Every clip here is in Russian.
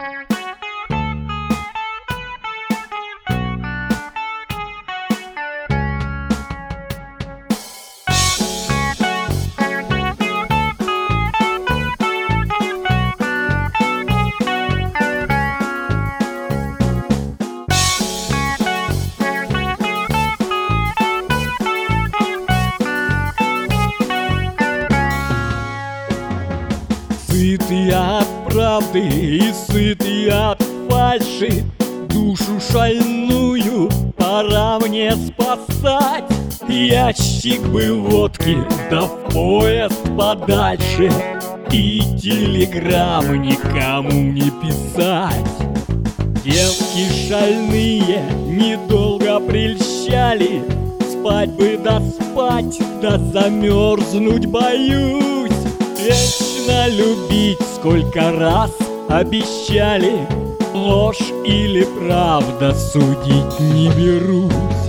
Сытый от правды и сытый от фальши, душу шальную пора мне спасать. Ящик бы водки, да в поезд подальше, и телеграмм никому не писать. Девки шальные недолго прельщали, спать бы да спать, да замерзнуть боюсь. Вечно любить сколько раз обещали, ложь или правда судить не берусь.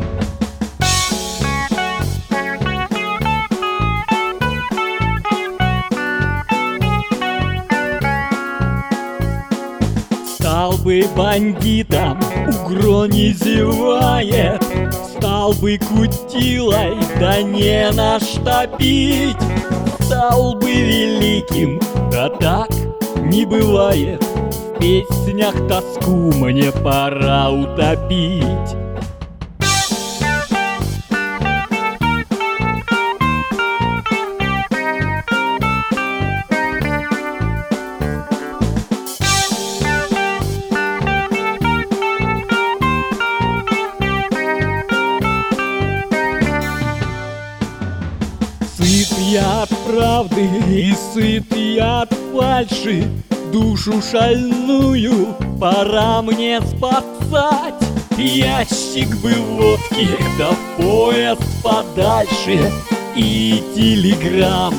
Стал бы бандитом, угро не зевает, стал бы кутилой, да не на что пить. Стал бы великим, да так не бывает, в песнях тоску мне пора утопить. Сытый от правды и сытый от фальши, душу шальную пора мне спасать. Ящик бы водки, да в поезд подальше, и телеграмм.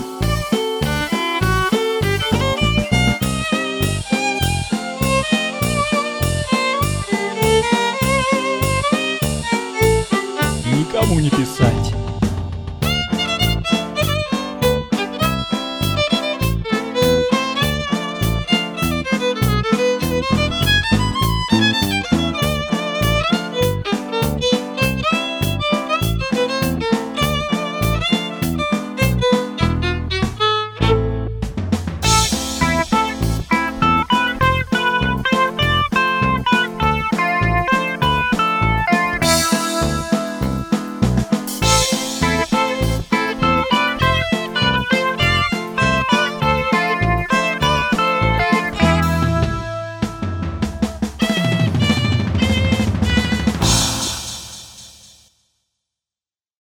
Никому не писать.